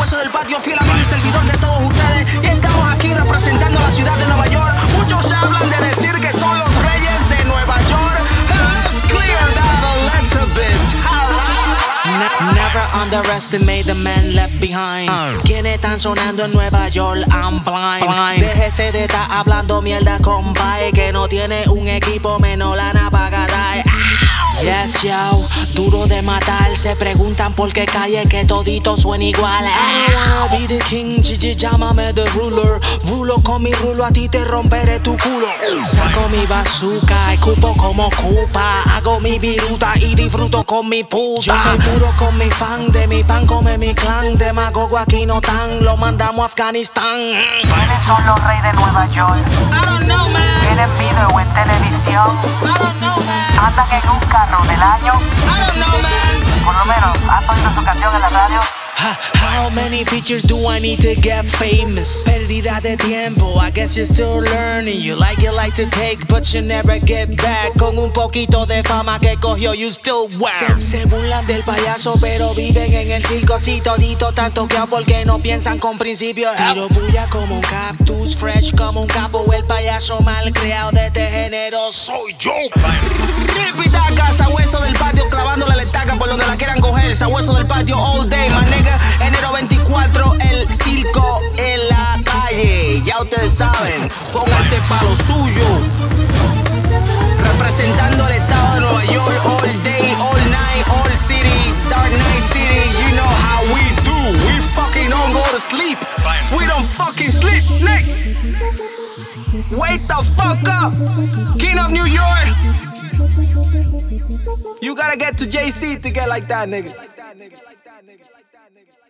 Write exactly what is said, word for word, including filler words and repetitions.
sabueso del patio, fiel amigo y servidor de todos ustedes. Y estamos aquí representando la ciudad de Nueva York. Muchos hablan de decir que son los reyes de Nueva York. Let's clear that a little bit. Ne- never underestimate the men left behind. Quienes están sonando en Nueva York, I'm blind. blind. Déjese de estar hablando mierda, compadre, que no tiene un equipo menos lana para ganar. Yes, yo, duro de matar. Se preguntan por qué calle que todito suena igual. I wanna be the king, Gigi, llámame the ruler. Rulo con mi rulo, a ti te romperé tu culo. Saco mi bazooka, escupo como Cupa. Hago mi viruta y disfruto con mi puta. Yo soy puro con mi fan, de mi pan come mi clan. Demagogo aquí no tan, lo mandamos a Afganistán. ¿Quiénes son los reyes de Nueva York? I don't know, man. ¿Tienen video en televisión? I don't know, man. ¿Andan en un carro del año? I don't know, man. Por lo menos, ¿has oído su canción en la radio? Ha, how many features do I need to get famous? Pérdida de tiempo, I guess you're still learning. You like it like to take, but you never get back. Con un poquito de fama que cogió, you still whack. Se, se burlan del payaso, pero viven en el circo. Si todito tanto que porque no piensan con principios. Tiro bulla como un cactus, fresh como un capo. El payaso mal creado de este género soy yo. Ripitaca, sabueso del patio, clavándole la estaca por donde la quieran coger. Sabueso del patio all day, my nigga. Enero veinticuatro, el circo en la calle. Ya ustedes saben, pónganse pa' lo suyo. Representando el estado de Nueva York all day, all night, all city, dark night city. You know how we do. We fucking don't go to sleep. We don't fucking sleep, Nick. Wake the fuck up. King of New York. You gotta get to J C to get like that, nigga.